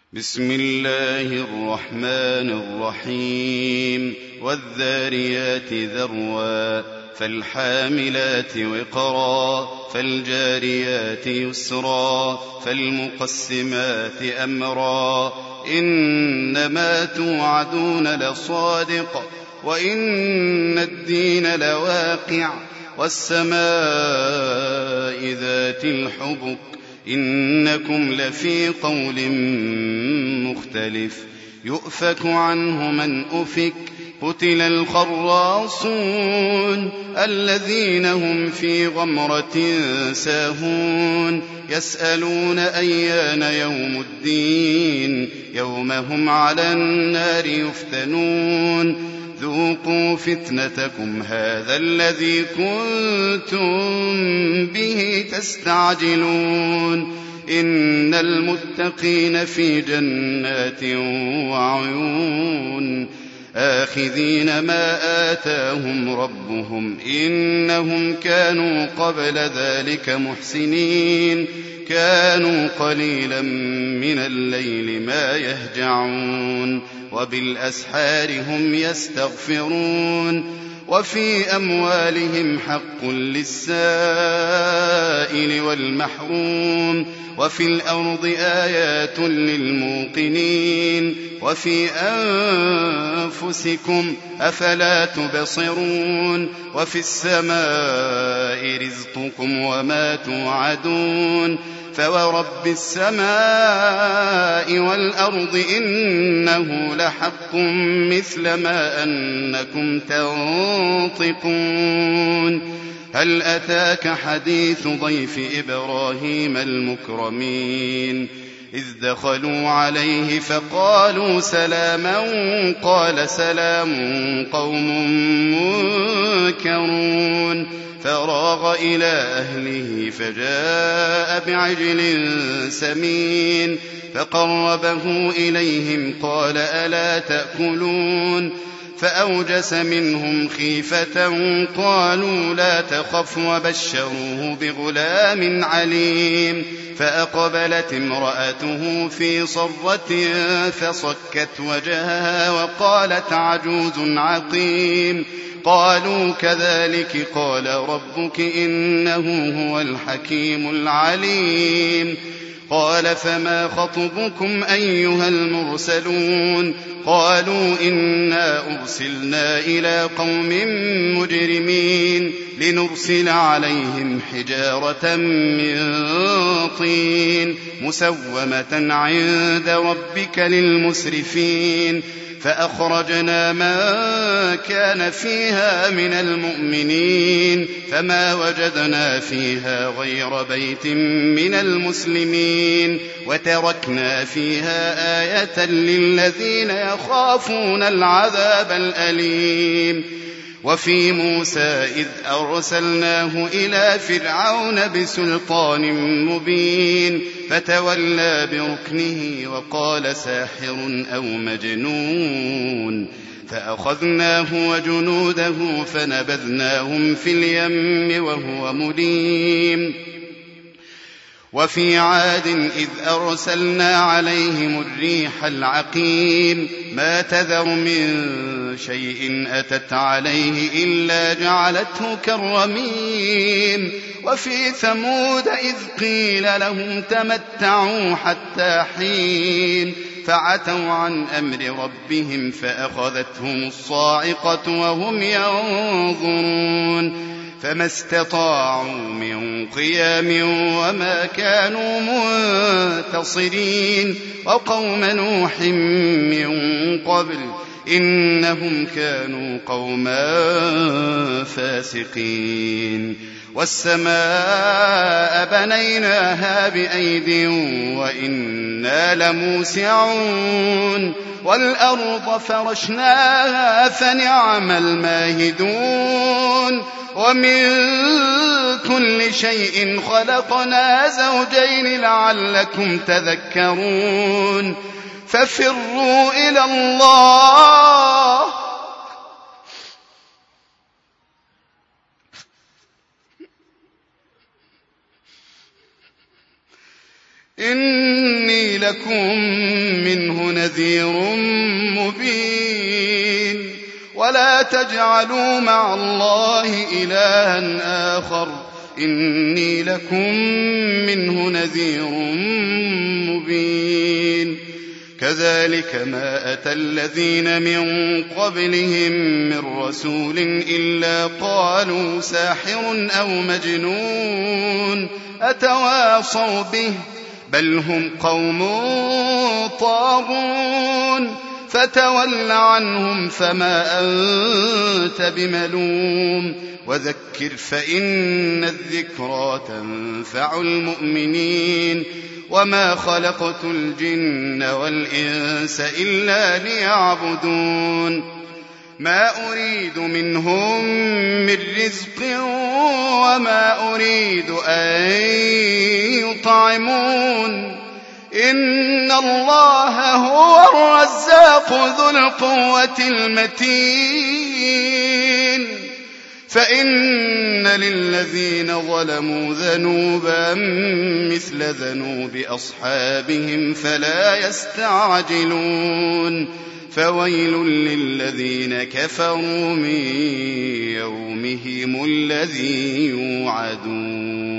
بسم الله الرحمن الرحيم والذاريات ذروا فالحاملات وقرا فالجاريات يسرا فالمقسمات أمرا إنما توعدون لصادق وإن الدين لواقع والسماء ذات الحبك إنكم لفي قول مختلف يؤفك عنه من أفك قتل الخراصون الذين هم في غمرة ساهون يسألون أيان يوم الدين يوم هم على النار يفتنون ذوقوا فتنتكم هذا الذي كنتم به تستعجلون إن المتقين في جنات وعيون آخذين ما آتاهم ربهم إنهم كانوا قبل ذلك محسنين كانوا قليلا من الليل ما يهجعون وبالأسحار هم يستغفرون وفي أموالهم حق للسائل والمحروم وفي الأرض آيات للموقنين وفي أنفسكم أفلا تبصرون وفي السماء رزقكم وما توعدون فورب السماء والأرض إنه لحق مثل ما أنكم تنطقون هل أتاك حديث ضيف إبراهيم المكرمين إذ دخلوا عليه فقالوا سلاما قال سلام قوم منكرون فراغ إلى أهله فجاء بعجل سمين فقربه إليهم قال ألا تأكلون فأوجس منهم خيفة قالوا لا تخف وبشروه بغلام عليم فأقبلت امرأته في صرة فصكت وجهها وقالت عجوز عقيم قالوا كذلك قال ربك إنه هو الحكيم العليم قال فما خطبكم أيها المرسلون قالوا إنا أرسلنا إلى قوم مجرمين لنرسل عليهم حجارة من طين مسومة عند ربك للمسرفين فأخرجنا من كان فيها من المؤمنين فما وجدنا فيها غير بيت من المسلمين وتركنا فيها آية للذين يخافون العذاب الأليم وفي موسى إذ أرسلناه إلى فرعون بسلطان مبين فتولى بركنه وقال ساحر أو مجنون فأخذناه وجنوده فنبذناهم في اليم وهو مليم وفي عاد إذ أرسلنا عليهم الريح العقيم ما تذر من شيء أتت عليه إلا جعلته كالرميم وفي ثمود إذ قيل لهم تمتعوا حتى حين فعتوا عن أمر ربهم فأخذتهم الصاعقة وهم ينظرون فما استطاعوا من قيام وما كانوا منتصرين وقوم نوح من قبل إنهم كانوا قوما فاسقين والسماء بنيناها بأيد وإنا لموسعون والأرض فرشناها فنعم الماهدون ومن كل شيء خلقنا زوجين لعلكم تذكرون ففروا إلى الله إني لكم منه نذير مبين ولا تجعلوا مع الله إلها آخر إني لكم منه نذير مبين كذلك ما أتى الذين من قبلهم من رسول إلا قالوا ساحر أو مجنون أتواصوا به بل هم قوم طاغون فتول عنهم فما أنت بملوم وذكر فإن الذكرى تنفع المؤمنين وما خلقت الجن والإنس إلا ليعبدون ما أريد منهم من رزق وما أريد أن يطعمون إن الله هو الرزاق ذو القوة المتين فإن للذين ظلموا ذنوبا مثل ذنوب أصحابهم فلا يستعجلون فويل للذين كفروا من يومهم الذي يوعدون